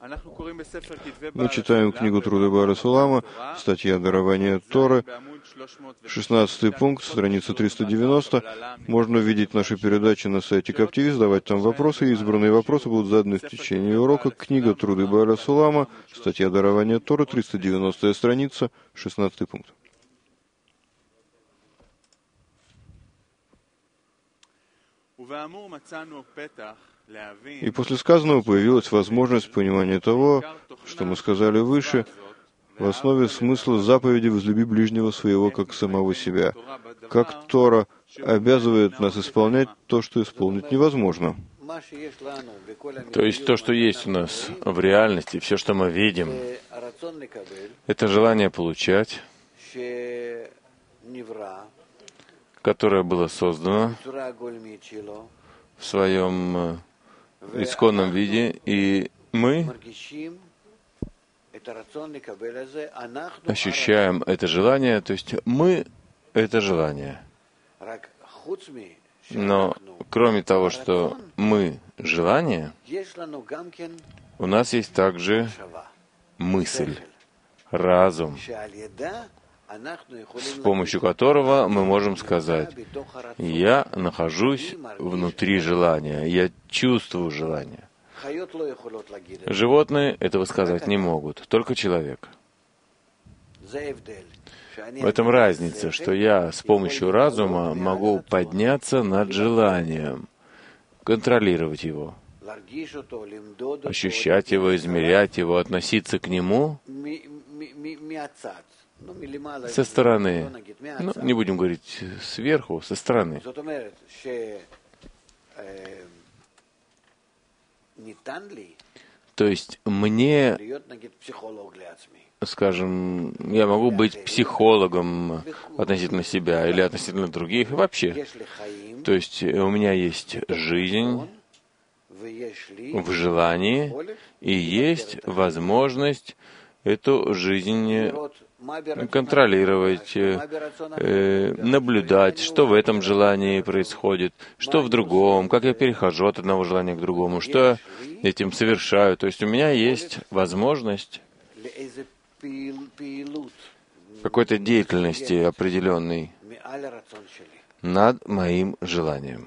Мы читаем книгу Труды Бааля Сулама, статья «Дарование Торы», 16 пункт, страница 390. Можно увидеть наши передачи на сайте Каптиви, задавать там вопросы, и избранные вопросы будут заданы в течение урока. Книга Труды Бааля Сулама, статья «Дарование Торы», 390 страница, 16 пункт. И после сказанного появилась возможность понимания того, что мы сказали выше, в основе смысла заповеди «возлюби ближнего своего, как самого себя», как Тора обязывает нас исполнять то, что исполнить невозможно. То есть то, что есть у нас в реальности, все, что мы видим, это желание получать, которое было создано в своем исконном виде, и мы ощущаем это желание, то есть мы — это желание. Но кроме того, что мы — желание, у нас есть также мысль, разум, с помощью которого мы можем сказать: «Я нахожусь внутри желания, я чувствую желание». Животные этого сказать не могут, только человек. В этом разница, что я с помощью разума могу подняться над желанием, контролировать его, ощущать его, измерять его, относиться к нему со стороны. Ну, не будем говорить сверху, со стороны. То есть мне, скажем, я могу быть психологом относительно себя или относительно других, вообще. То есть у меня есть жизнь в желании, и есть возможность эту жизнь контролировать, наблюдать, что в этом желании происходит, что в другом, как я перехожу от одного желания к другому, что я этим совершаю. То есть у меня есть возможность какой-то деятельности определенной над моим желанием.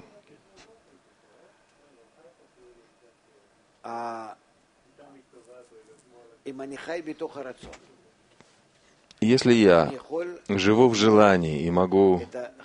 Если я живу в желании и могу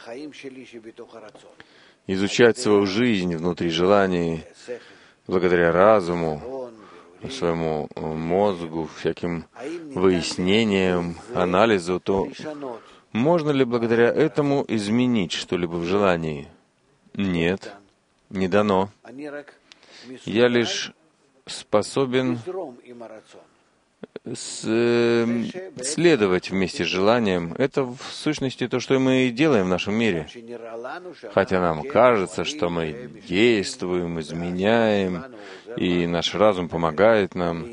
изучать свою жизнь внутри желаний благодаря разуму, своему мозгу, всяким выяснениям, анализу, то можно ли благодаря этому изменить что-либо в желании? Нет, не дано. Я лишь способен следовать вместе с желанием. Это в сущности то, что мы и делаем в нашем мире. Хотя нам кажется, что мы действуем, изменяем, и наш разум помогает нам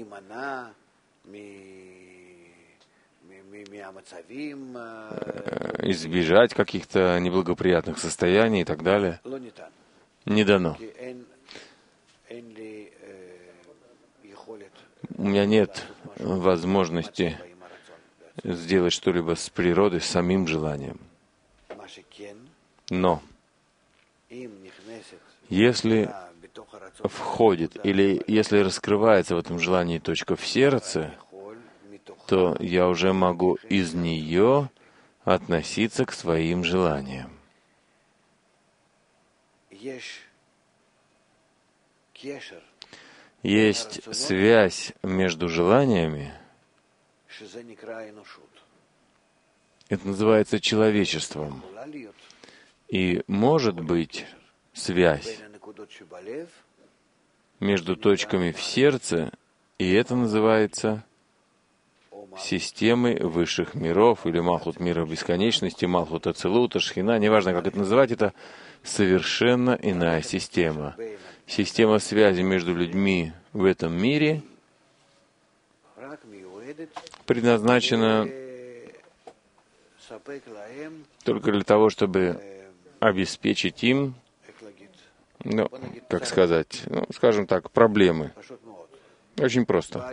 избежать каких-то неблагоприятных состояний и так далее. Не дано. У меня нет возможности сделать что-либо с природой, с самим желанием. Но если входит или если раскрывается в этом желании точка в сердце, то я уже могу из нее относиться к своим желаниям. Есть связь между желаниями. Это называется человечеством. И может быть связь между точками в сердце, и это называется системой высших миров, или Малхут мира бесконечности, Малхут Ацилута, Шхина, неважно, как это называть, это совершенно иная система. Система связи между людьми в этом мире предназначена только для того, чтобы обеспечить им, ну, как сказать, скажем так, проблемы. Очень просто.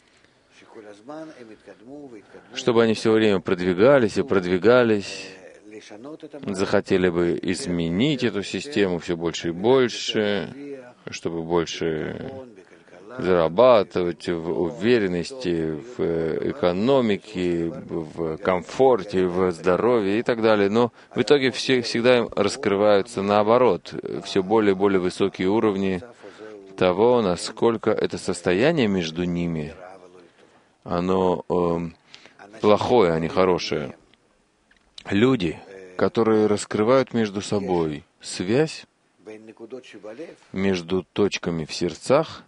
Чтобы они все время продвигались и продвигались, захотели бы изменить эту систему все больше и больше, чтобы больше зарабатывать в уверенности, в экономике, в комфорте, в здоровье и так далее. Но в итоге всегда раскрываются наоборот, все более и более высокие уровни того, насколько это состояние между ними, оно плохое, а не хорошее. Люди, которые раскрывают между собой связь между точками в сердцах,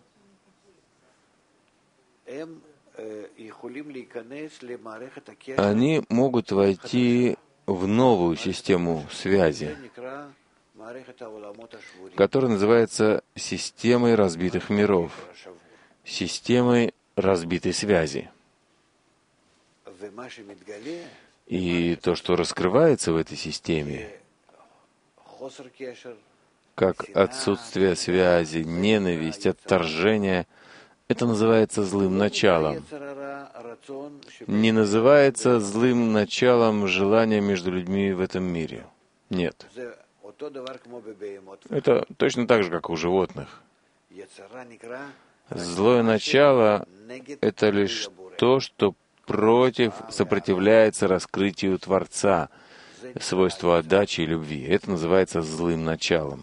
они могут войти в новую систему связи, которая называется системой разбитых миров, системой разбитой связи. И то, что раскрывается в этой системе, как отсутствие связи, ненависть, отторжение, это называется злым началом. Не называется злым началом желания между людьми в этом мире. Нет. Это точно так же, как у животных. Злое начало — это лишь то, что сопротивляется раскрытию Творца, свойства отдачи и любви. Это называется злым началом.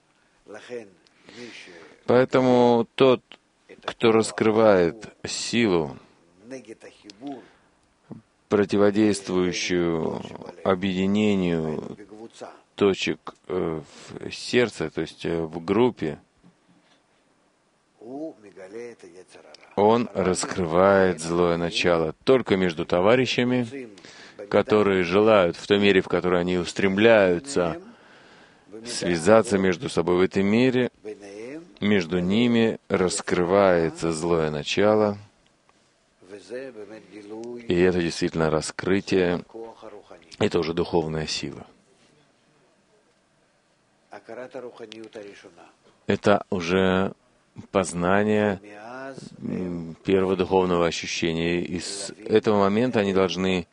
Поэтому тот, кто раскрывает силу, противодействующую объединению точек в сердце, то есть в группе, он раскрывает злое начало только между товарищами, которые желают в той мере, в которой они устремляются, связаться между собой в этом мире. Между ними раскрывается злое начало, и это действительно раскрытие, это уже духовная сила. Это уже познание первого духовного ощущения. И с этого момента они должны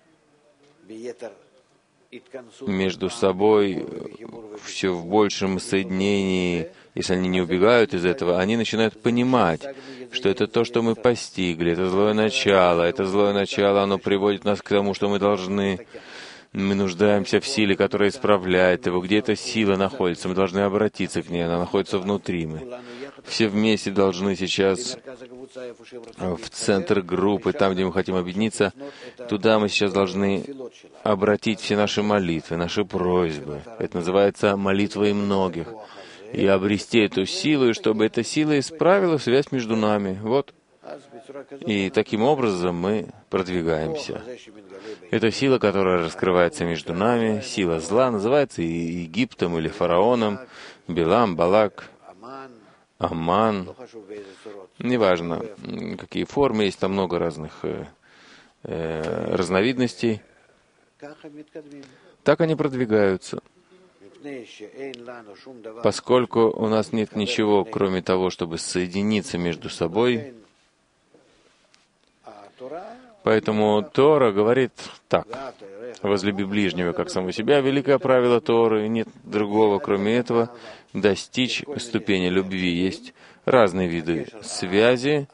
между собой все в большем соединении, если они не убегают из этого, они начинают понимать, что это то, что мы постигли, это злое начало, оно приводит нас к тому, что мы нуждаемся в силе, которая исправляет его. Где эта сила находится? Мы должны обратиться к ней, она находится внутри. Мы все вместе должны сейчас в центр группы, там, где мы хотим объединиться, туда мы сейчас должны обратить все наши молитвы, наши просьбы. Это называется молитвой многих. И обрести эту силу, и чтобы эта сила исправила связь между нами. Вот. И таким образом мы продвигаемся. Эта сила, которая раскрывается между нами, сила зла, называется и Египтом или фараоном, Билам, Балак, Аман. Неважно, какие формы, есть там много разных разновидностей. Так они продвигаются. Поскольку у нас нет ничего, кроме того, чтобы соединиться между собой, поэтому Тора говорит так: возлюби ближнего, как самого себя, великое правило Торы, нет другого, кроме этого, достичь ступени любви. Есть разные виды связи.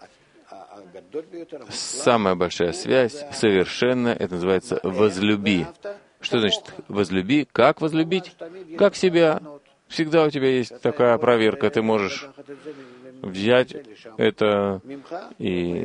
Самая большая связь, совершенная, это называется «возлюби». Что значит «возлюби»? Как возлюбить? Как себя. Всегда у тебя есть такая проверка. Ты можешь взять это и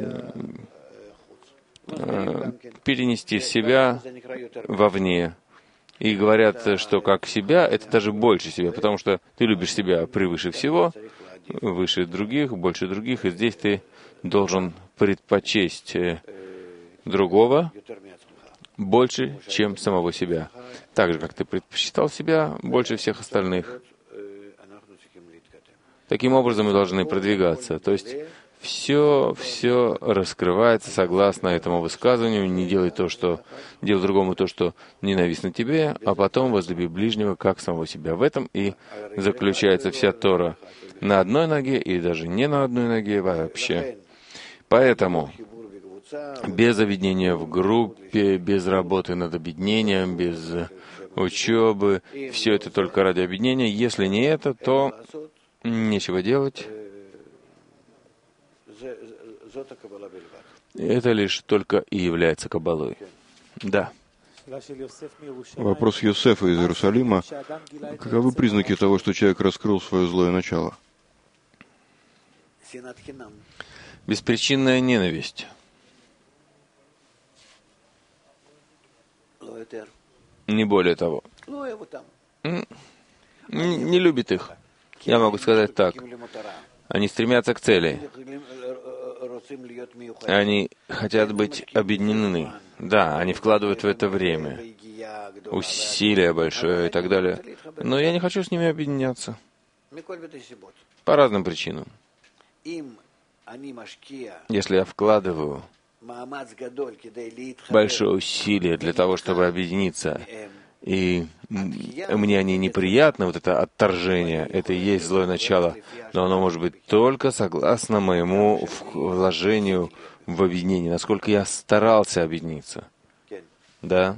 перенести себя вовне. И говорят, что как себя, это даже больше себя, потому что ты любишь себя превыше всего, выше других, больше других, и здесь ты должен предпочесть другого больше, чем самого себя. Так же, как ты предпочитал себя больше всех остальных. Таким образом мы должны продвигаться. То есть Все раскрывается согласно этому высказыванию. Не делай другому то, что ненавистно тебе, а потом возлюби ближнего, как самого себя. В этом и заключается вся Тора. На одной ноге и даже не на одной ноге вообще. Поэтому без объединения в группе, без работы над объединением, без учебы, все это только ради объединения. Если не это, то нечего делать. Это лишь только и является каббалой. Да. Вопрос Йосефа из Иерусалима. Каковы признаки того, что человек раскрыл свое злое начало? Беспричинная ненависть. Не более того. Не любит их. Я могу сказать так. Они стремятся к цели. Они хотят быть объединены. Да, они вкладывают в это время, усилия большое и так далее. Но я не хочу с ними объединяться. По разным причинам. Если я вкладываю большое усилие для того, чтобы объединиться, и мне они неприятны, вот это отторжение, это и есть злое начало, но оно может быть только согласно моему вложению в объединение, насколько я старался объединиться. Да.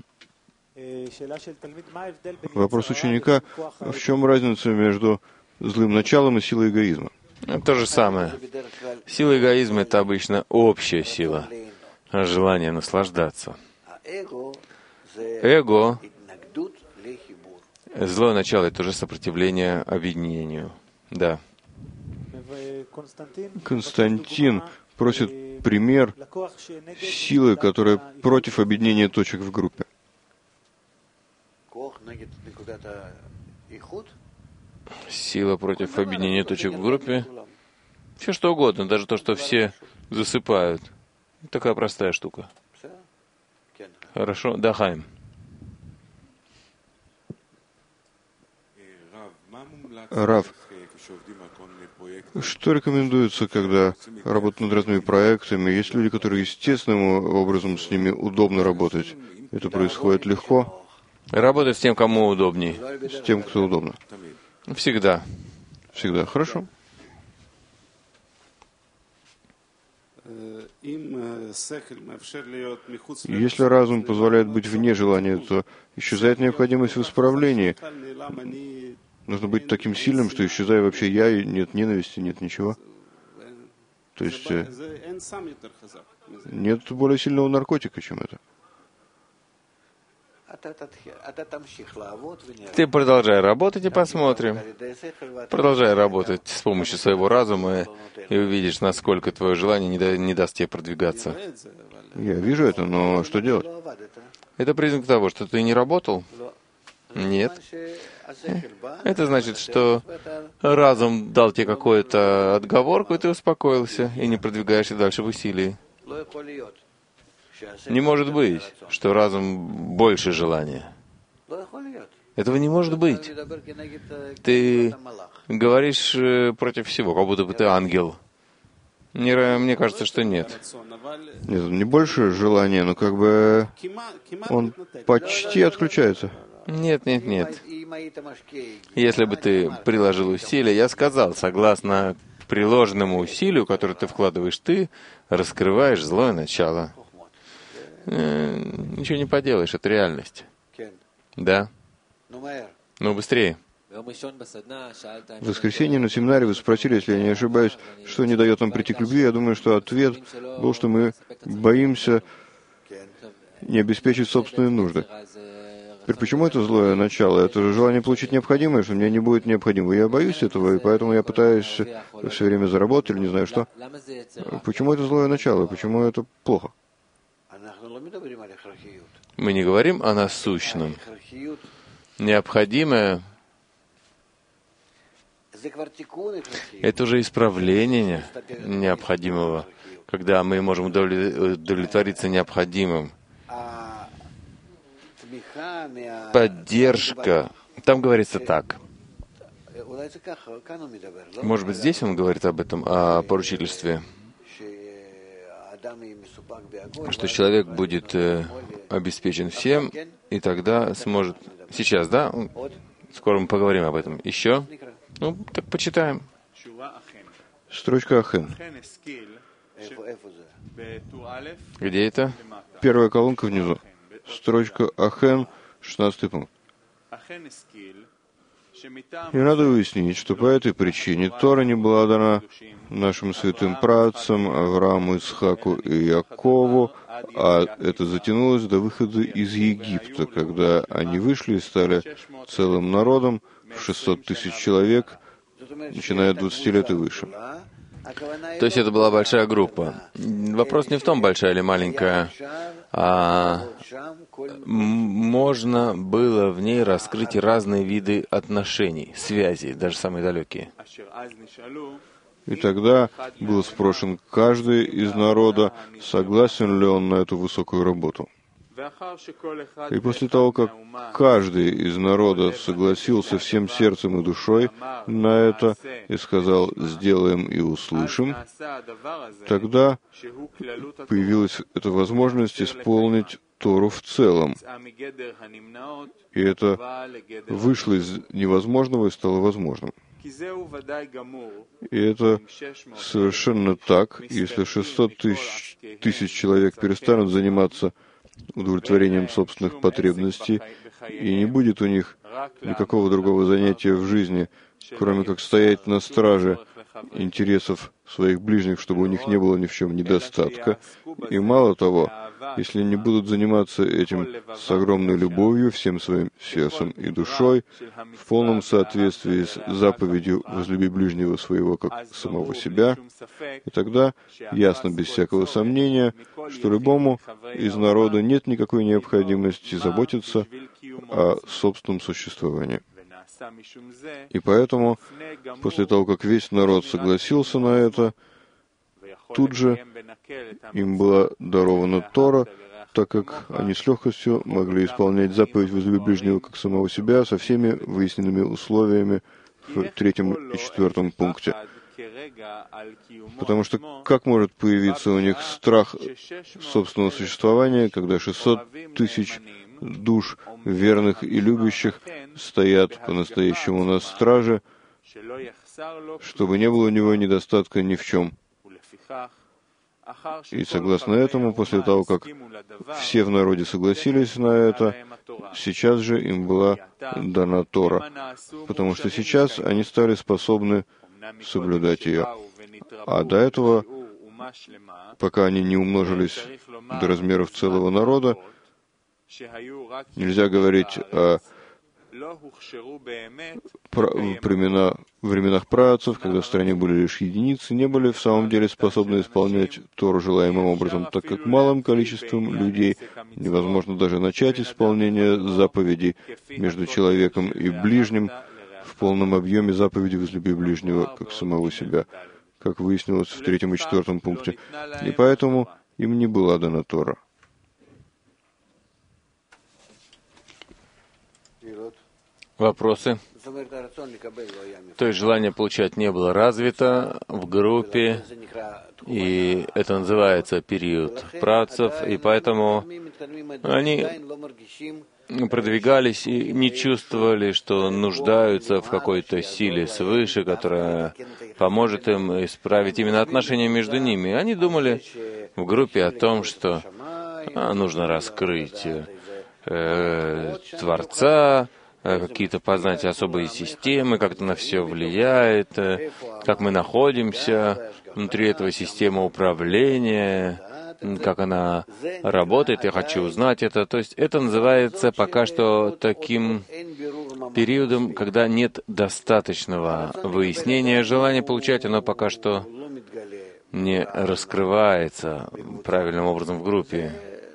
Вопрос ученика. В чем разница между злым началом и силой эгоизма? То же самое. Сила эгоизма — это обычно общая сила, желание наслаждаться. Эго, злое начало — это уже сопротивление объединению. Да. Константин просит пример силы, которая против объединения точек в группе. Сила против объединения точек в группе. Все что угодно, даже то, что все засыпают. Такая простая штука. Хорошо? Да, Хайм. Рав, что рекомендуется, когда работают над разными проектами? Есть люди, которые естественным образом с ними удобно работать. Это происходит легко? Работать с тем, кому удобнее. С тем, кто удобно. Всегда. Всегда. Хорошо. Если разум позволяет быть вне желания, то исчезает необходимость в исправлении. Нужно быть таким сильным, что исчезая вообще я, и нет ненависти, нет ничего. То есть нет более сильного наркотика, чем это. Ты продолжай работать и посмотрим. Продолжай работать с помощью своего разума и увидишь, насколько твое желание не даст тебе продвигаться. Я вижу это, но что делать? Это признак того, что ты не работал? Нет. Это значит, что разум дал тебе какую-то отговорку, и ты успокоился, и не продвигаешься дальше в усилии. Не может быть, что разум больше желания. Этого не может быть. Ты говоришь против всего, как будто бы ты ангел. Мне кажется, что нет. Нет, не больше желания, но как бы он почти отключается. Нет. Если бы ты приложил усилия, я сказал, согласно приложенному усилию, которое ты вкладываешь, ты раскрываешь злое начало. Ничего не поделаешь, это реальность. Да? Ну, быстрее. В воскресенье на семинаре вы спросили, если я не ошибаюсь, что не дает нам прийти к любви. Я думаю, что ответ был, что мы боимся не обеспечить собственные нужды. Теперь почему это злое начало? Это же желание получить необходимое, что мне не будет необходимого. Я боюсь этого, и поэтому я пытаюсь все время заработать или не знаю что. Почему это злое начало? Почему это плохо? Мы не говорим о насущном. Необходимое — это уже исправление необходимого, когда мы можем удовлетвориться необходимым. Поддержка. Там говорится так. Может быть, здесь он говорит об этом, о поручительстве. что человек будет обеспечен всем, и тогда сможет... Сейчас, да? Скоро мы поговорим об этом. Еще? Ну, так почитаем. Строчка Ахен. Где это? Первая колонка внизу. Строчка Ахен, 16 пункт. И надо уяснить, что по этой причине Тора не была дана нашим святым праотцам Аврааму, Исхаку и Якову, а это затянулось до выхода из Египта, когда они вышли и стали целым народом в 600 тысяч человек, начиная от 20 лет и выше. То есть это была большая группа. Вопрос не в том, большая или маленькая, а можно было в ней раскрыть разные виды отношений, связей, даже самые далекие. И тогда был спрошен каждый из народа, согласен ли он на эту высокую работу. И после того, как каждый из народа согласился всем сердцем и душой на это и сказал «сделаем и услышим», тогда появилась эта возможность исполнить Тору в целом. И это вышло из невозможного и стало возможным. И это совершенно так, если 600 тысяч человек перестанут заниматься удовлетворением собственных потребностей, и не будет у них никакого другого занятия в жизни, кроме как стоять на страже интересов своих ближних, чтобы у них не было ни в чем недостатка. И мало того, если они будут заниматься этим с огромной любовью, всем своим сердцем и душой, в полном соответствии с заповедью «возлюби ближнего своего, как самого себя», и тогда ясно, без всякого сомнения, что любому из народа нет никакой необходимости заботиться о собственном существовании. И поэтому, после того, как весь народ согласился на это, тут же им была дарована Тора, так как они с легкостью могли исполнять заповедь «возлюби ближнего как самого себя» со всеми выясненными условиями в 3 и 4 пункте. Потому что как может появиться у них страх собственного существования, когда 600 тысяч душ верных и любящих стоят по-настоящему на страже, чтобы не было у него недостатка ни в чем. И согласно этому, после того, как все в народе согласились на это, сейчас же им была дана Тора, потому что сейчас они стали способны соблюдать ее. А до этого, пока они не умножились до размеров целого народа, нельзя говорить о временах праотцев, когда в стране были лишь единицы, не были в самом деле способны исполнять Тору желаемым образом, так как малым количеством людей невозможно даже начать исполнение заповедей между человеком и ближним в полном объеме заповеди «возлюби ближнего, как самого себя», как выяснилось в 3 и 4 пункте. И поэтому им не была дана Тора. Вопросы? То есть желание получать не было развито в группе, и это называется период праотцев, и поэтому они продвигались и не чувствовали, что нуждаются в какой-то силе свыше, которая поможет им исправить именно отношения между ними. Они думали в группе о том, что нужно раскрыть Творца, какие-то познать особые системы, как это на все влияет, как мы находимся внутри этого системы управления, как она работает, я хочу узнать это. То есть это называется пока что таким периодом, когда нет достаточного выяснения. Желание получать, оно пока что не раскрывается правильным образом в группе.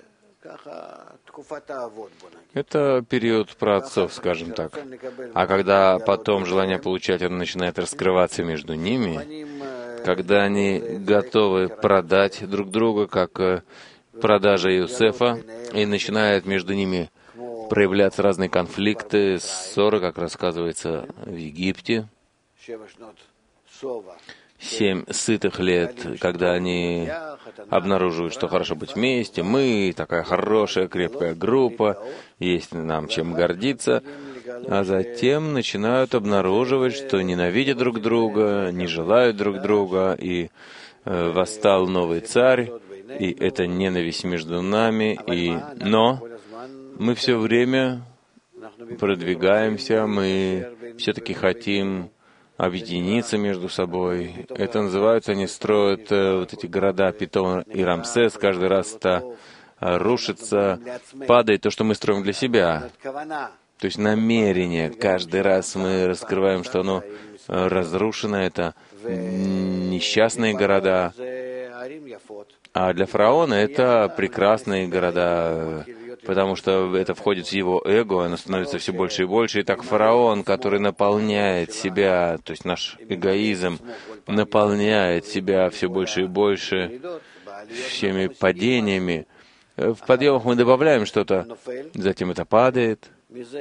Это период праотцов, скажем так. А когда потом желание получать, оно начинает раскрываться между ними, когда они готовы продать друг друга, как продажа Иосифа, и начинают между ними проявляться разные конфликты, ссоры, как рассказывается в Египте. 7 сытых лет, когда они обнаруживают, что хорошо быть вместе, мы такая хорошая, крепкая группа, есть нам чем гордиться, а затем начинают обнаруживать, что ненавидят друг друга, не желают друг друга, и восстал новый царь, и это ненависть между нами, но мы все время продвигаемся, мы все-таки хотим объединиться между собой. Это называется, они строят вот эти города Питон и Рамсес, каждый раз это рушится, падает то, что мы строим для себя. То есть намерение, каждый раз мы раскрываем, что оно разрушено, это несчастные города. А для фараона это прекрасные города, потому что это входит в его эго, оно становится все больше и больше. И так фараон, который наполняет себя, то есть наш эгоизм, наполняет себя все больше и больше всеми падениями. В подъемах мы добавляем что-то, затем это падает.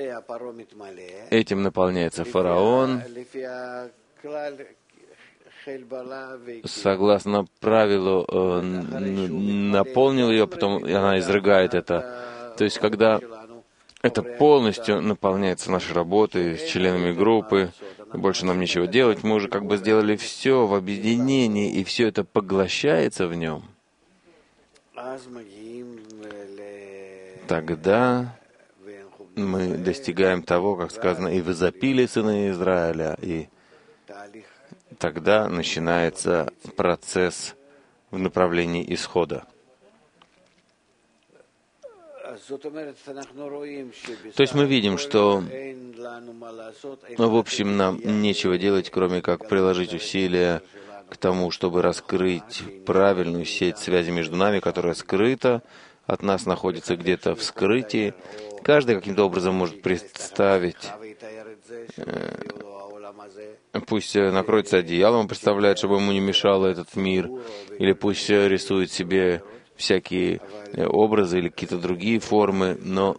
Этим наполняется фараон. Согласно правилу, наполнил ее, потом она изрыгает это. То есть, когда это полностью наполняется нашей работой с членами группы, больше нам нечего делать, мы уже как бы сделали все в объединении, и все это поглощается в нем. Тогда мы достигаем того, как сказано, и возопили сыны Израиля, и тогда начинается процесс в направлении исхода. То есть мы видим, что, в общем, нам нечего делать, кроме как приложить усилия к тому, чтобы раскрыть правильную сеть связи между нами, которая скрыта от нас, находится где-то в скрытии. Каждый каким-то образом может представить, пусть накроется одеялом, представляет, чтобы ему не мешало этот мир, или пусть рисует себе всякие образы или какие-то другие формы, но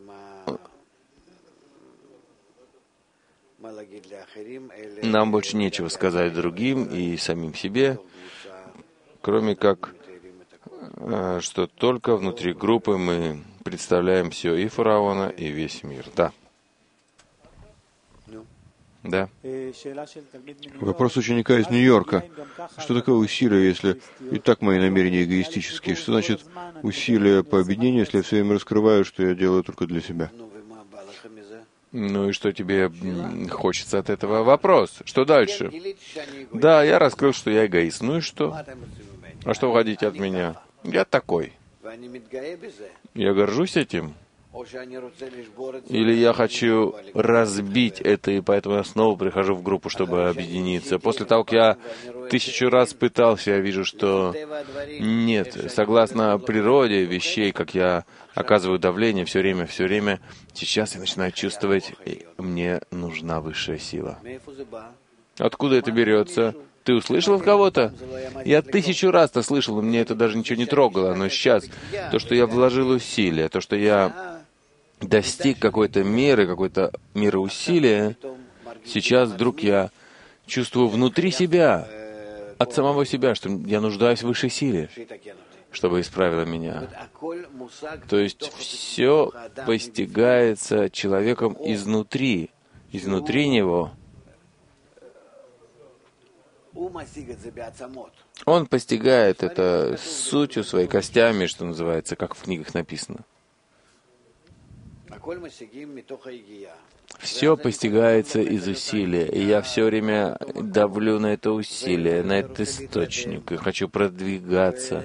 нам больше нечего сказать другим и самим себе, кроме как, что только внутри группы мы представляем все, и фараона, и весь мир. Да. Да. Вопрос ученика из Нью-Йорка. Что такое усилие, если и так мои намерения эгоистические? Что значит усилие по объединению, если я все время раскрываю, что я делаю только для себя? Ну и что тебе хочется от этого? Вопрос. Что дальше? Да, я раскрыл, что я эгоист. Ну и что? А что вы хотите от меня? Я такой. Я горжусь этим. Или я хочу разбить это, и поэтому я снова прихожу в группу, чтобы объединиться. После того, как я 1000 раз пытался, я вижу, что нет. Согласно природе вещей, как я оказываю давление все время, сейчас я начинаю чувствовать, мне нужна высшая сила. Откуда это берется? Ты услышал от кого-то? Я 1000 раз-то слышал, и мне это даже ничего не трогало. Но сейчас то, что я вложил усилия, то, что я достиг какой-то меры усилия, сейчас вдруг я чувствую внутри себя, от самого себя, что я нуждаюсь в высшей силе, чтобы исправила меня. То есть все постигается человеком изнутри него. Он постигает это сутью своей костями, что называется, как в книгах написано. Все постигается из усилия, и я все время давлю на это усилие, на этот источник, и хочу продвигаться.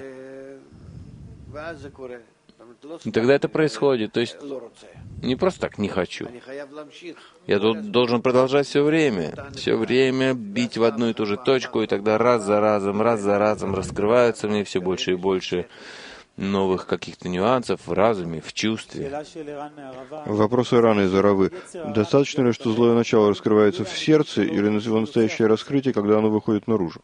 И тогда это происходит. То есть не просто так «не хочу». Я должен продолжать все время бить в одну и ту же точку, и тогда раз за разом раскрываются мне все больше и больше новых каких-то нюансов в разуме, в чувстве. Вопрос Ирана из Аравы. Достаточно ли, что злое начало раскрывается в сердце, или его настоящее раскрытие, когда оно выходит наружу?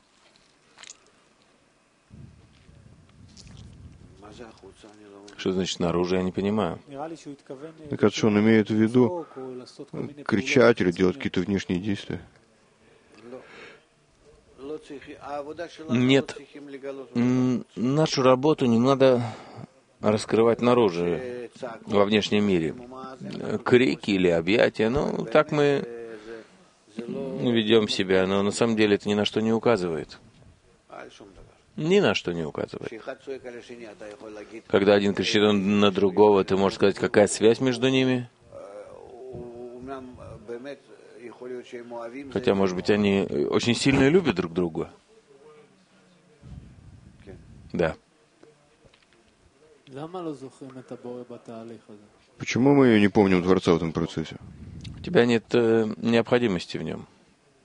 Что значит наружу, я не понимаю. Мне кажется, что он имеет в виду кричать или делать какие-то внешние действия. Нет, нашу работу не надо раскрывать наружу, во внешнем мире. Крики или объятия, ну, так мы ведем себя, но на самом деле это ни на что не указывает. Ни на что не указывает. Когда один кричит на другого, ты можешь сказать, какая связь между ними? Хотя, может быть, они очень сильно любят друг друга. Да. Почему мы не помним Творца в этом процессе? У тебя нет необходимости в нем.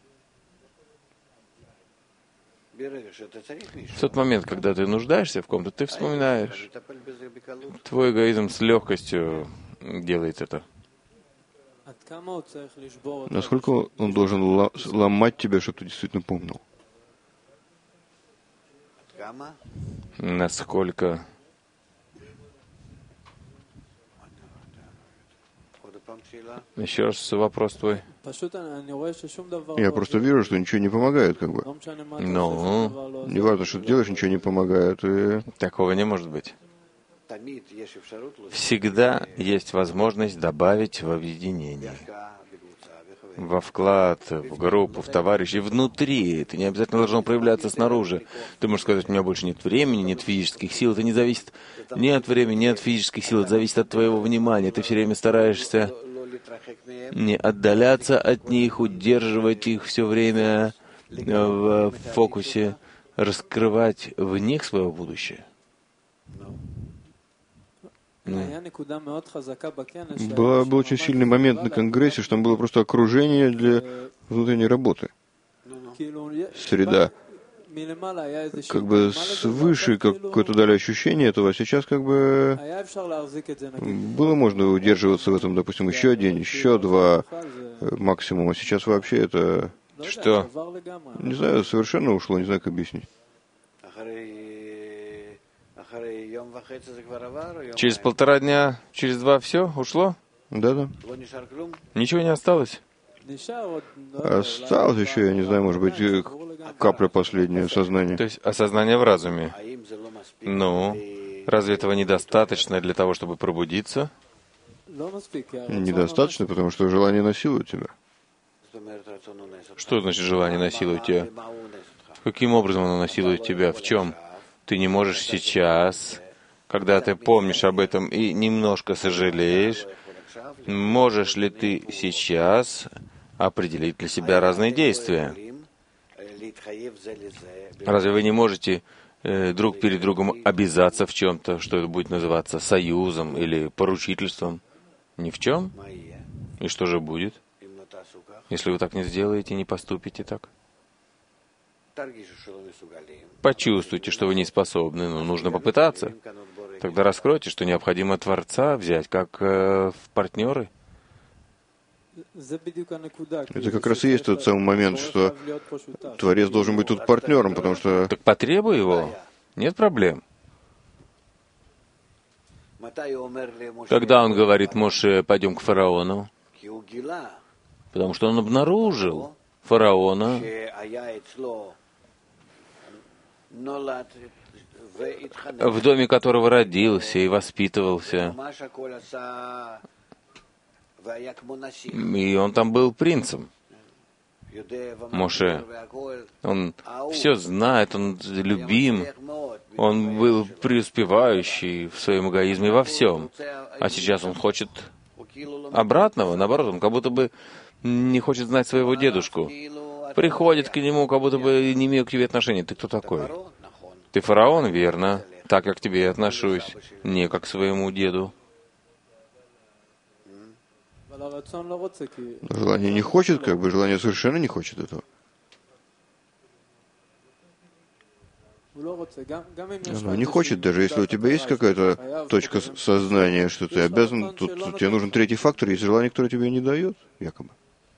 В тот момент, когда ты нуждаешься в ком-то, ты вспоминаешь. Твой эгоизм с легкостью делает это. Насколько он должен ломать тебя, чтобы ты действительно помнил? Насколько... Еще раз вопрос твой. Я просто вижу, что ничего не помогает, как бы. Ну, Не важно, что ты делаешь, ничего не помогает. И... такого не может быть. Всегда есть возможность добавить в объединение, во вклад, в группу, в товарищей, внутри. Это не обязательно должно проявляться снаружи. Ты можешь сказать, у меня больше нет времени, нет физических сил. Это не зависит ни от времени, ни от физических сил. Это зависит от твоего внимания. Ты все время стараешься не отдаляться от них, удерживать их все время в фокусе, раскрывать в них свое будущее. Был очень сильный момент на Конгрессе, что там было просто окружение для внутренней работы. Среда. Как бы свыше какое-то дали ощущение этого, а сейчас как бы было можно удерживаться в этом, допустим, еще день, еще два максимум, а сейчас вообще это... Что? Не знаю, совершенно ушло, не знаю, как объяснить. Через 1,5 дня, через 2 все ушло? Да-да. Ничего не осталось? Осталось еще, я не знаю, может быть, капля последняя сознания. То есть осознание в разуме. Ну, разве этого недостаточно для того, чтобы пробудиться? Недостаточно, потому что желание насилует тебя. Что значит желание насилует тебя? Каким образом оно насилует тебя? В чем? Ты не можешь сейчас, когда ты помнишь об этом и немножко сожалеешь, можешь ли ты сейчас определить для себя разные действия? Разве вы не можете друг перед другом обязаться в чем-то, что это будет называться союзом или поручительством? Ни в чем? И что же будет, если вы так не сделаете, не поступите так? Почувствуйте, что вы не способны, но нужно попытаться. Тогда раскройте, что необходимо Творца взять как в партнеры. Это как раз и есть тот самый момент, что Творец должен быть тут партнером, потому что... Так потребуй его. Нет проблем. Когда он говорит, Моше, пойдем к фараону, потому что он обнаружил фараона, в доме которого родился и воспитывался. И он там был принцем. Моше, он все знает, он любим, он был преуспевающий в своем эгоизме во всем. А сейчас он хочет обратного, наоборот, он как будто бы не хочет знать своего дедушку. Приходит к нему, как будто бы не имею к тебе отношения. Ты кто такой? Ты фараон, верно? Так я к тебе и отношусь, не как к своему деду. Желание не хочет, как бы желание совершенно не хочет этого. Оно не хочет, даже если у тебя есть какая-то точка сознания, что ты обязан, тут тебе нужен третий фактор, есть желание, которое тебе не дает, якобы.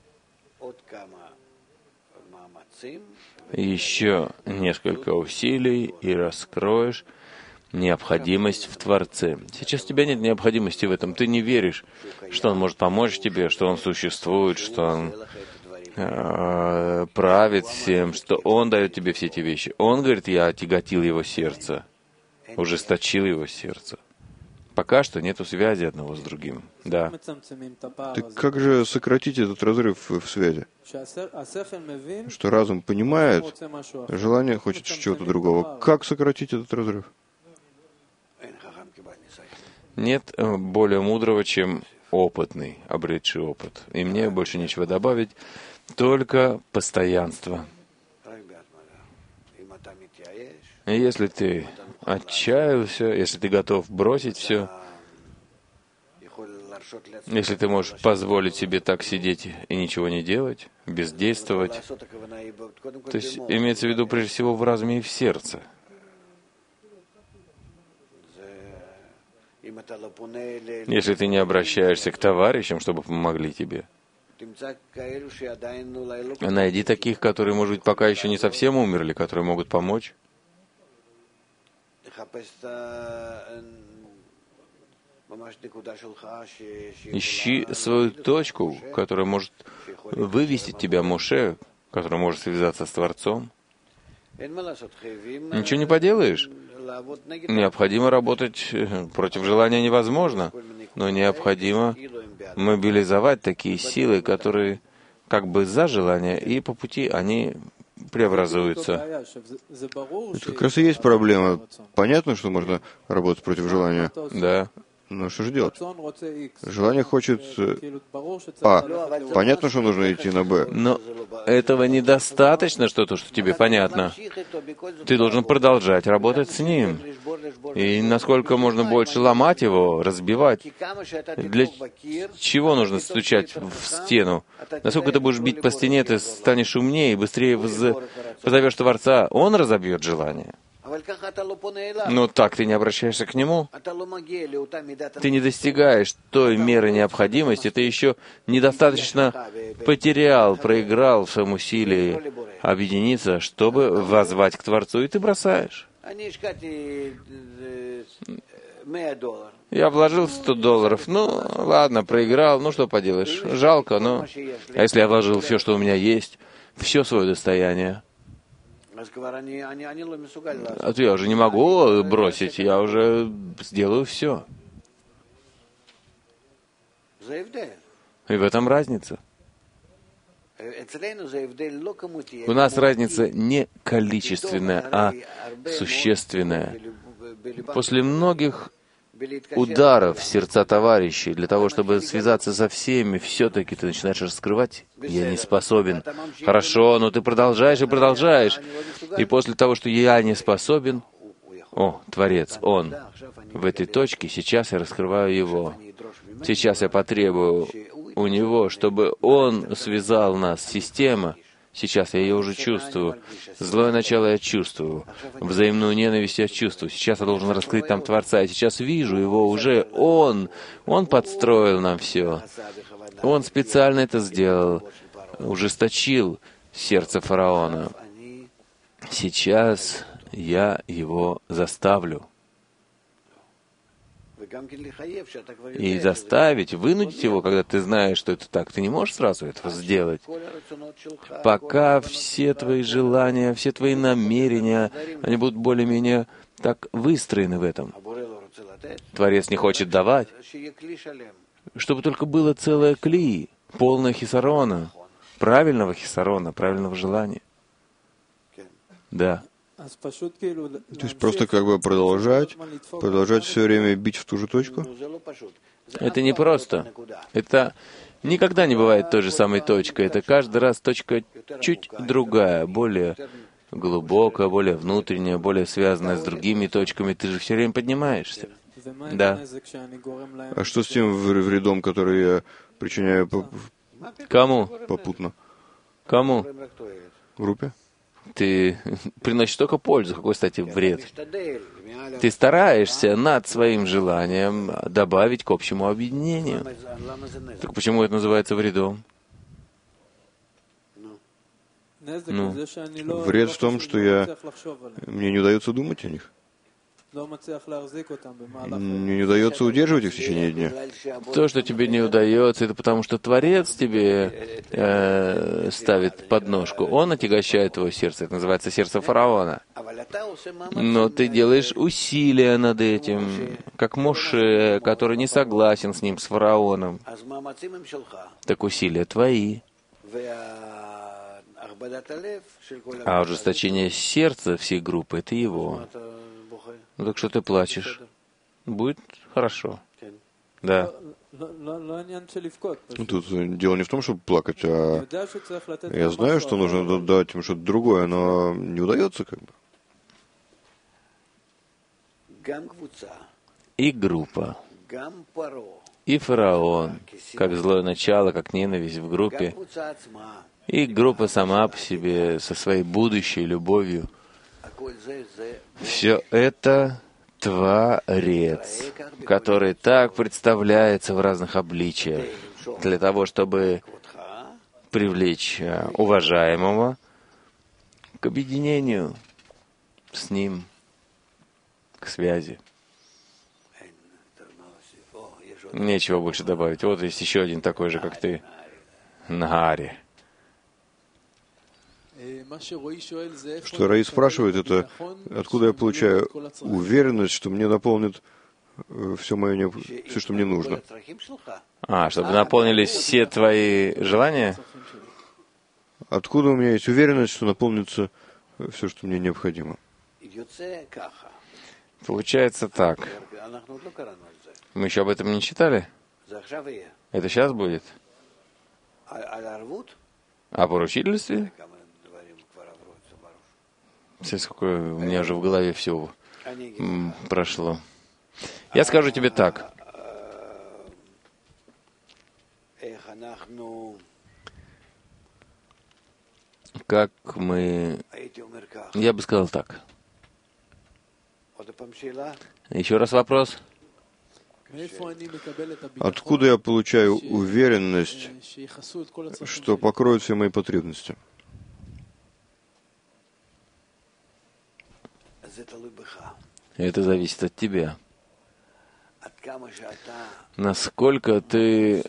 Еще несколько усилий и раскроешь необходимость в Творце. Сейчас у тебя нет необходимости в этом. Ты не веришь, что Он может помочь тебе, что Он существует, что Он правит всем, что Он дает тебе все эти вещи. Он говорит, я отяготил его сердце, ужесточил его сердце. Пока что нету связи одного с другим. Да. Так как же сократить этот разрыв в связи? Что разум понимает, желание хочет чего-то другого. Как сократить этот разрыв? Нет более мудрого, чем опытный, обретший опыт. И мне больше нечего добавить, только постоянство. И если ты отчаялся, если ты готов бросить все, если ты можешь позволить себе так сидеть и ничего не делать, бездействовать, то есть имеется в виду прежде всего в разуме и в сердце. Если ты не обращаешься к товарищам, чтобы помогли тебе, найди таких, которые, может быть, пока еще не совсем умерли, которые могут помочь. Ищи свою точку, которая может вывести тебя, Моше, которая может связаться с Творцом. Ничего не поделаешь. Необходимо работать против желания невозможно, но необходимо мобилизовать такие силы, которые как бы за желание, и по пути они преобразуются. Это как раз и есть проблема. Понятно, что можно работать против желания. Да. Но что же делать? Желание хочет А. Понятно, что нужно идти на Б. Но этого недостаточно, что то, что тебе понятно. Ты должен продолжать работать с ним. И насколько можно больше ломать его, разбивать. Для чего нужно стучать в стену? Насколько ты будешь бить по стене, ты станешь умнее и быстрее позовешь Творца. Он разобьет желание. Но так ты не обращаешься к Нему. Ты не достигаешь той меры необходимости, ты еще недостаточно потерял, проиграл в своем усилии объединиться, чтобы воззвать к Творцу, и ты бросаешь. Я вложил $100. Ну, ладно, проиграл, ну что поделаешь. Жалко, но... А если я вложил все, что у меня есть, все свое достояние, а то я уже не могу бросить, я уже сделаю все. И в этом разница. У нас разница не количественная, а существенная. После многих ударов в сердца товарищей, для того, чтобы связаться со всеми, все-таки ты начинаешь раскрывать. Я не способен. Хорошо, но ты продолжаешь и продолжаешь. И после того, что я не способен, Творец, Он, в этой точке, сейчас я раскрываю Его. Сейчас я потребую у Него, чтобы Он связал нас, система. Сейчас я ее уже чувствую. Злое начало я чувствую. Взаимную ненависть я чувствую. Сейчас я должен раскрыть там Творца. Я сейчас вижу Его уже. Он подстроил нам все. Он специально это сделал. Ужесточил сердце фараона. Сейчас я его заставлю. И заставить, вынудить его, когда ты знаешь, что это так, ты не можешь сразу этого сделать. Пока все твои желания, все твои намерения, они будут более-менее так выстроены в этом. Творец не хочет давать, чтобы только было целое кли, полное хисарона, правильного желания. Да. То есть просто как бы продолжать все время бить в ту же точку? Это не просто. Это никогда не бывает той же самой точкой. Это каждый раз точка чуть другая, более глубокая, более внутренняя, более связанная с другими точками. Ты же все время поднимаешься. Да. А что с тем вредом, который я причиняю Кому? попутно? Кому? Группе? Ты приносишь только пользу. Какой, кстати, вред? Ты стараешься над своим желанием добавить к общему объединению. Так почему это называется вредом? Вред в том, что мне не удается думать о них. не удается удерживать их в течение дня. То, что тебе не удается, это потому, что Творец тебе ставит подножку. Он отягощает твое сердце. Это называется сердце фараона. Но ты делаешь усилия над этим, как Моше, который не согласен с ним, с фараоном. Так усилия твои. А ужесточение сердца всей группы — это его. Ну так что ты плачешь? Будет хорошо. Да. Тут дело не в том, чтобы плакать, а я знаю, что нужно дать им что-то другое, но не удается как бы. И группа, и фараон, как злое начало, как ненависть в группе, и группа сама по себе, со своей будущей любовью. Все это Творец, который так представляется в разных обличиях, для того, чтобы привлечь уважаемого к объединению с ним, к связи. Нечего больше добавить. Вот есть еще один такой же, как ты, Нагари. Что Раи спрашивает, это откуда я получаю уверенность, что мне наполнит все, что мне нужно. Чтобы наполнились все твои желания? Откуда у меня есть уверенность, что наполнится все, что мне необходимо? Получается так. Мы еще об этом не читали? Это сейчас будет? О поручительстве? Сколько у меня уже в голове все прошло. Я скажу тебе так. Как мы... Я бы сказал так. Еще раз вопрос. Откуда я получаю уверенность, что покроют все мои потребности? Это зависит от тебя. Насколько ты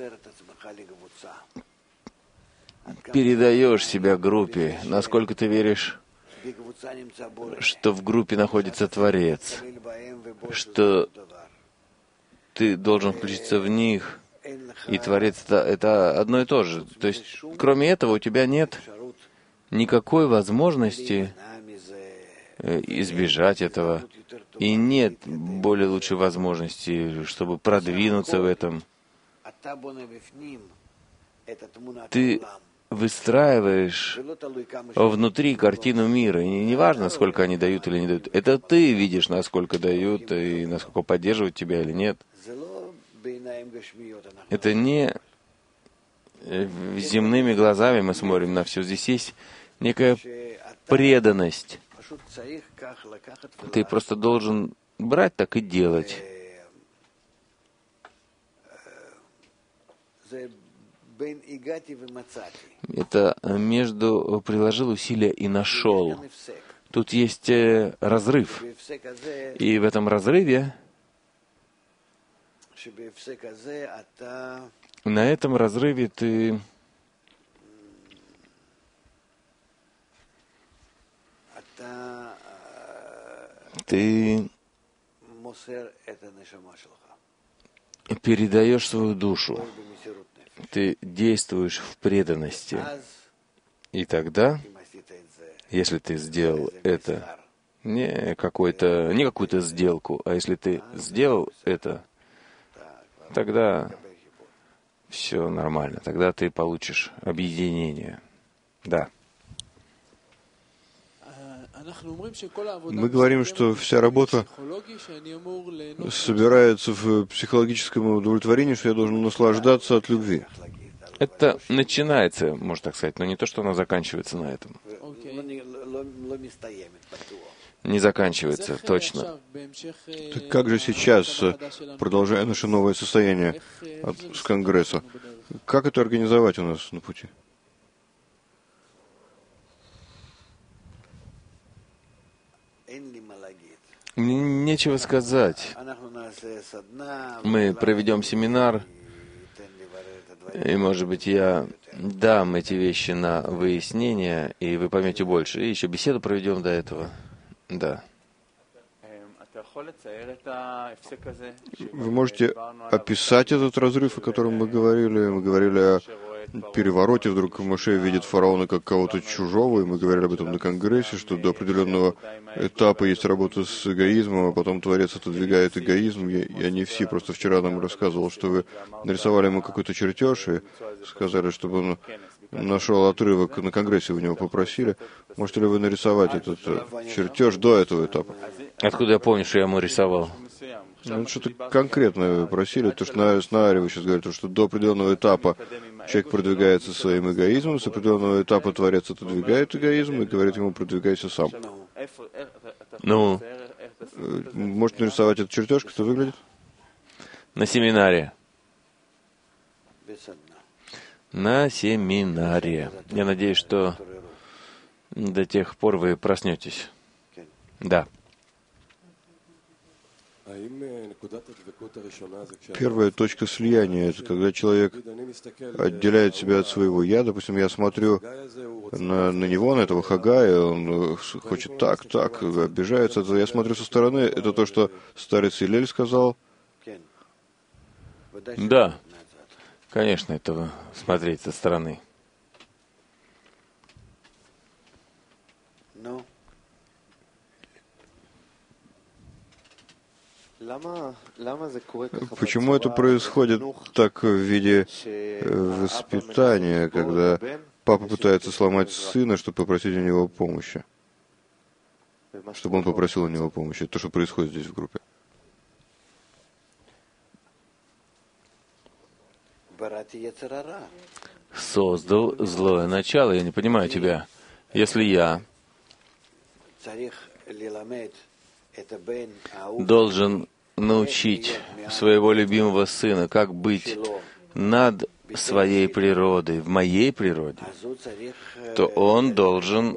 передаешь себя группе, насколько ты веришь, что в группе находится Творец, что ты должен включиться в них, и Творец — это одно и то же. То есть, кроме этого, у тебя нет никакой возможности избежать этого, и нет более лучшей возможности, чтобы продвинуться в этом. Ты выстраиваешь внутри картину мира, и не важно, сколько они дают или не дают. Это ты видишь, насколько дают и насколько поддерживают тебя или нет. Это не земными глазами мы смотрим на все. Здесь есть некая преданность. Ты просто должен брать так и делать. Это между приложил усилия и нашел. Тут есть разрыв. И в этом разрыве, на этом разрыве ты передаешь свою душу. Ты действуешь в преданности. И тогда, если ты сделал это, не какую-то сделку, а если ты сделал это, тогда все нормально. Тогда ты получишь объединение. Да. Мы говорим, что вся работа собирается в психологическом удовлетворении, что я должен наслаждаться от любви. Это начинается, можно так сказать, но не то, что оно заканчивается на этом. Не заканчивается, точно. Так как же сейчас, продолжая наше новое состояние с Конгресса, как это организовать у нас на пути? Мне нечего сказать. Мы проведем семинар, и, может быть, я дам эти вещи на выяснение, и вы поймете больше. И еще беседу проведем до этого. Да. Вы можете описать этот разрыв, о котором мы говорили? Мы говорили о перевороте. Вдруг Моше видит фараона как кого-то чужого, и мы говорили об этом на Конгрессе, что до определенного этапа есть работа с эгоизмом, а потом Творец отодвигает эгоизм. Я не все, просто вчера нам рассказывал, что вы нарисовали ему какой-то чертеж и сказали, чтобы он нашел отрывок на Конгрессе, вы него попросили. Можете ли вы нарисовать этот чертеж до этого этапа? Откуда я помню, что я ему рисовал? Ну, что-то конкретное просили, то, что на Аре вы сейчас говорите, что до определенного этапа человек продвигается своим эгоизмом, с определенного этапа Творец отодвигает эгоизм и говорит ему, продвигайся сам. Ну, можете нарисовать этот чертеж, как это выглядит? на семинаре. На семинаре. Я надеюсь, что до тех пор вы проснетесь. Да. Первая точка слияния — это когда человек отделяет себя от своего «я». Допустим, я смотрю на него, на этого Хагая, он хочет так, обижается. Я смотрю со стороны, это то, что старец Илель сказал. Да. Конечно, это смотреть со стороны. Почему это происходит так в виде воспитания, когда папа пытается сломать сына, чтобы попросить у него помощи? Чтобы он попросил у него помощи. Это то, что происходит здесь в группе. Создал злое начало. Я не понимаю тебя. Если я должен научить своего любимого сына, как быть над своей природой, в моей природе, то он должен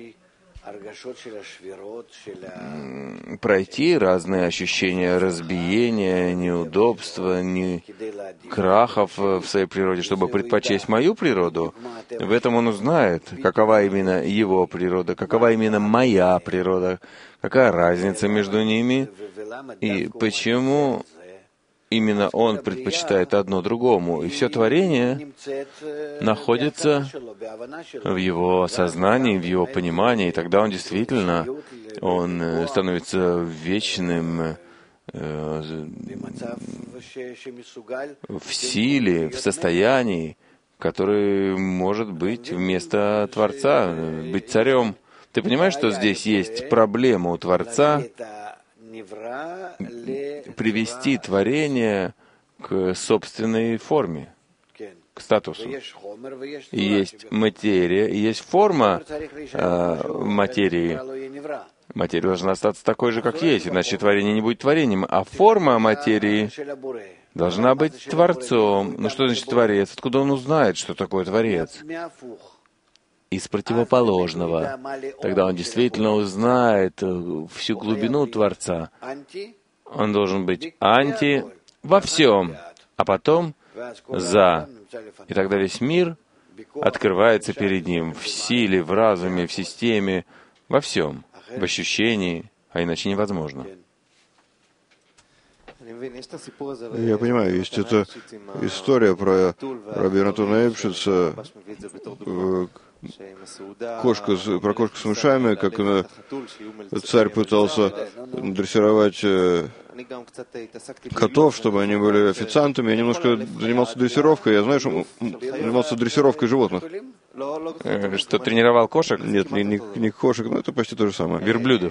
пройти разные ощущения разбиения, неудобства, крахов в своей природе, чтобы предпочесть мою природу. В этом он узнает, какова именно его природа, какова именно моя природа, какая разница между ними и почему именно он предпочитает одно другому. И все творение находится в его сознании, в его понимании, и тогда он действительно, он становится вечным в силе, в состоянии, который может быть вместо Творца, быть царем. Ты понимаешь, что здесь есть проблема у Творца привести творение к собственной форме, к статусу. И есть материя, и есть форма материи. Материя должна остаться такой же, как есть, иначе творение не будет творением. А форма материи должна быть Творцом. Ну что значит Творец? Откуда он узнает, что такое Творец? Из противоположного. Тогда он действительно узнает всю глубину Творца. Он должен быть анти во всем, а потом за. И тогда весь мир открывается перед ним в силе, в разуме, в системе, во всем, в ощущении, а иначе невозможно. Я понимаю, есть эта история про Раби Натана Эйбшица, про кошку с мышами, как царь пытался дрессировать котов, чтобы они были официантами. Я немножко занимался дрессировкой. Я знаю, что занимался дрессировкой животных. Что, тренировал кошек? Нет, не кошек, но это почти то же самое. Верблюдов.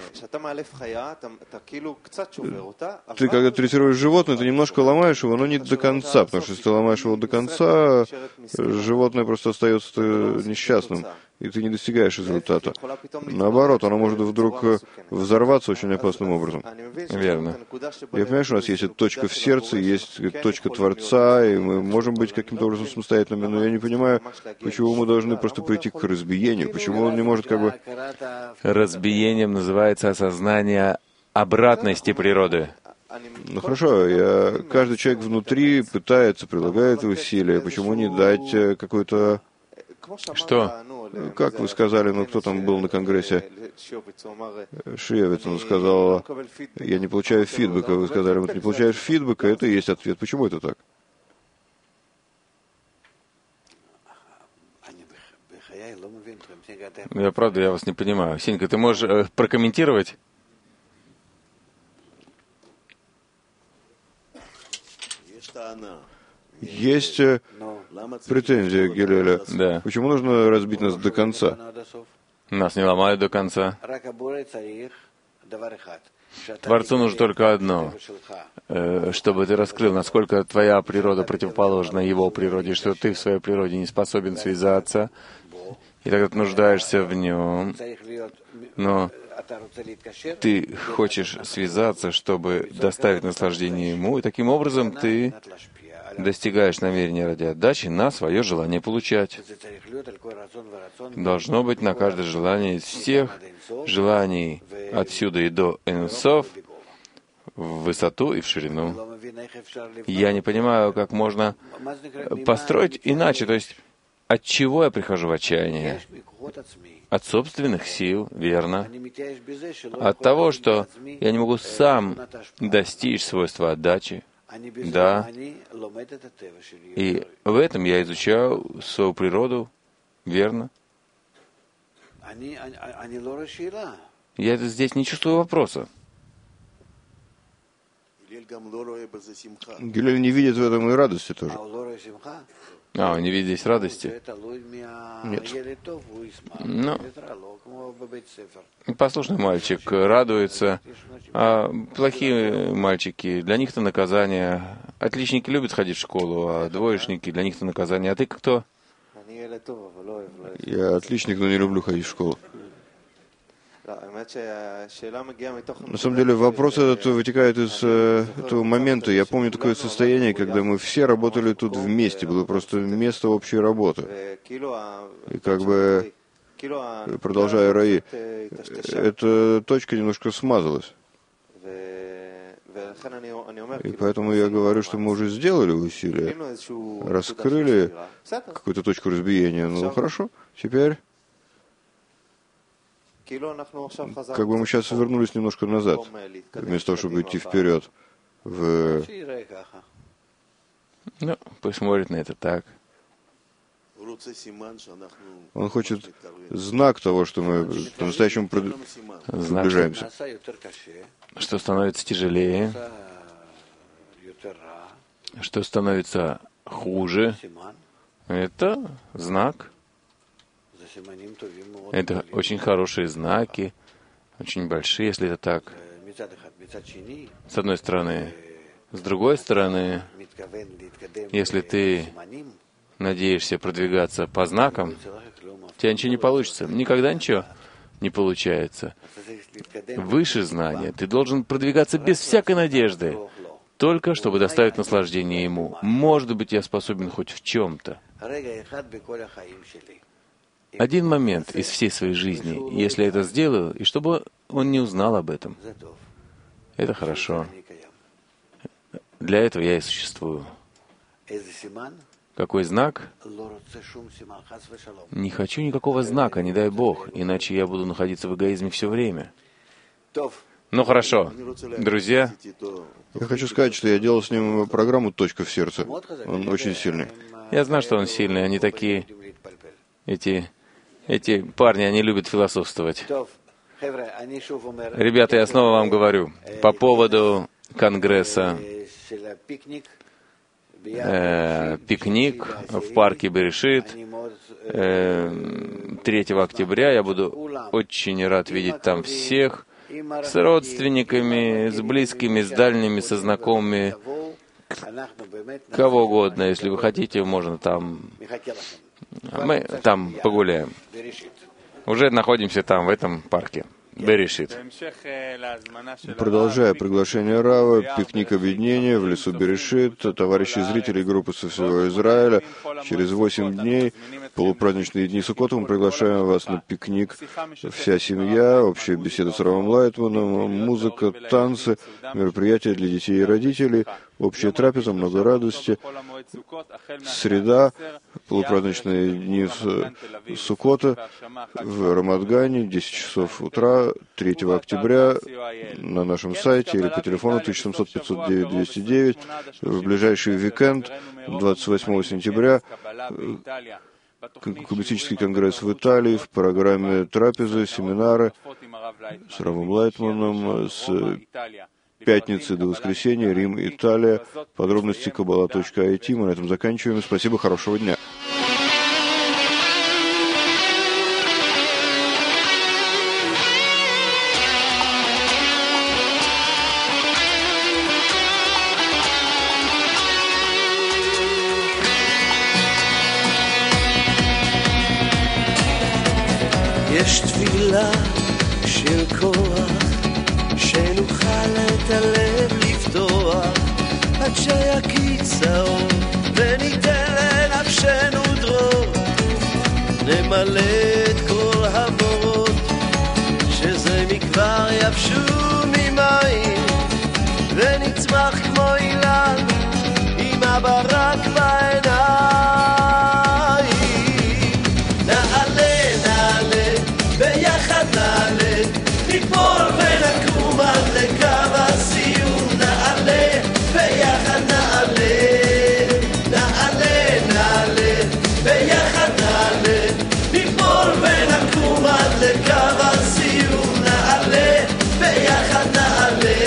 Ты, когда дрессируешь животное, ты немножко ломаешь его, но не до конца, потому что если ты ломаешь его до конца, животное просто остается несчастным, и ты не достигаешь результата. Наоборот, оно может вдруг взорваться очень опасным образом. Верно. Я понимаю, что у нас есть эта точка в сердце, есть точка Творца, и мы можем быть каким-то образом самостоятельными, но я не понимаю, почему мы должны просто прийти к разбиению, почему он не может как бы... Разбиением называется осознание обратности природы. Ну хорошо, каждый человек внутри пытается, прилагает усилия. Почему не дать какой-то... Что? Как вы сказали, кто там был на конгрессе? Шиевец, он сказал, я не получаю фидбэка. Вы сказали, вот не получаешь фидбэка, это и есть ответ. Почему это так? Правда, я вас не понимаю. Сенька, ты можешь прокомментировать? Есть претензия Гилеля. Да. Почему нужно разбить нас до конца? Нас не ломают до конца. Творцу нужно только одно, чтобы ты раскрыл, насколько твоя природа противоположна его природе, что ты в своей природе не способен связаться, и тогда ты нуждаешься в нем, но ты хочешь связаться, чтобы доставить наслаждение ему, и таким образом ты достигаешь намерения ради отдачи на свое желание получать. Должно быть на каждое желание из всех желаний отсюда и до Энсов в высоту и в ширину. Я не понимаю, как можно построить иначе, то есть от чего я прихожу в отчаяние? От собственных сил, верно. От того, что я не могу сам достичь свойства отдачи. Да. И в этом я изучаю свою природу, верно. Я здесь не чувствую вопроса. Гилель не видит в этом и радости тоже. Он не видит здесь радости? Нет. Ну, послушный мальчик радуется, а плохие мальчики, для них это наказание. Отличники любят ходить в школу, а двоечники, для них это наказание. А ты кто? Я отличник, но не люблю ходить в школу. На самом деле вопрос этот вытекает из этого момента. Я помню такое состояние, когда мы все работали тут вместе, было просто место общей работы. И как бы, продолжая Раи, эта точка немножко смазалась. И поэтому я говорю, что мы уже сделали усилия, раскрыли какую-то точку разбиения. Ну хорошо, теперь... Как бы мы сейчас вернулись немножко назад, вместо того, чтобы идти вперед. Ну, пусть смотрит на это так. Он хочет знак того, что мы по-настоящему приближаемся. Что становится тяжелее, что становится хуже. Это знак. Это очень хорошие знаки, очень большие, если это так. С одной стороны. С другой стороны, если ты надеешься продвигаться по знакам, у тебя ничего не получится. Никогда ничего не получается. Выше знания ты должен продвигаться без всякой надежды, только чтобы доставить наслаждение ему. Может быть, я способен хоть в чем-то. Один момент из всей своей жизни, если я это сделаю, и чтобы он не узнал об этом. Это хорошо. Для этого я и существую. Какой знак? Не хочу никакого знака, не дай Бог, иначе я буду находиться в эгоизме все время. Ну хорошо, друзья. Я хочу сказать, что я делал с ним программу «Точка в сердце». Он очень сильный. Я знаю, что он сильный. Они такие, эти парни, они любят философствовать. Ребята, я снова вам говорю, по поводу Конгресса, пикник в парке Берешит, 3 октября. Я буду очень рад видеть там всех, с родственниками, с близкими, с дальними, со знакомыми, кого угодно. Если вы хотите, можно там... Мы там погуляем. Уже находимся там, в этом парке. Берешит. Продолжая приглашение Рава, пикник объединения в лесу Берешит, товарищи зрители группы со всего Израиля, через 8 дней полупраздничные дни Суккота мы приглашаем вас на пикник. Вся семья, общая беседа с Равом Лайтманом, музыка, танцы, мероприятия для детей и родителей, общая трапеза, много радости. Среда, полупраздничные дни Суккота в Рамадгане, 10 часов утра, 3 октября, на нашем сайте или по телефону 1700-509-209. В ближайший уикенд, 28 сентября, Каббалистический конгресс в Италии, в программе трапезы, семинары с Равом Лайтманом, с пятницы до воскресенья, Рим, Италия. Подробности kabbalah.it. Мы на этом заканчиваем. Спасибо, хорошего дня. יש תפילה של כוח שנוכל את הלב לפתוח עד שיקיץ האור וניתן לנפשנו דרור נמלא את כל המורות שזה מכבר יבשו ממים ונצמח כמו אילן עם הברק בעיניים נעלה נעלה ביחד נעלה, ניפול ונקום עד לקו הסיום נעלה, ביחד נעלה נעלה, נעלה, ביחד נעלה ניפול ונקום עד לקו הסיום נעלה, ביחד נעלה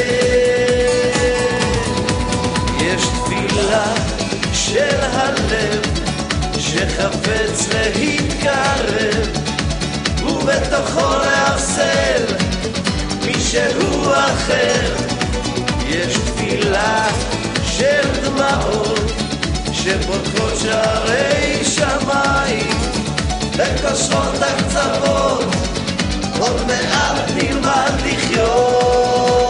יש תפילה של הלב שחפץ להתקרב ובתוכו להרסל מישהו אחר יש תפילה של דמעות שפותחות שערי שמיים וקושרות הקצוות עוד מעט נלמד לחיות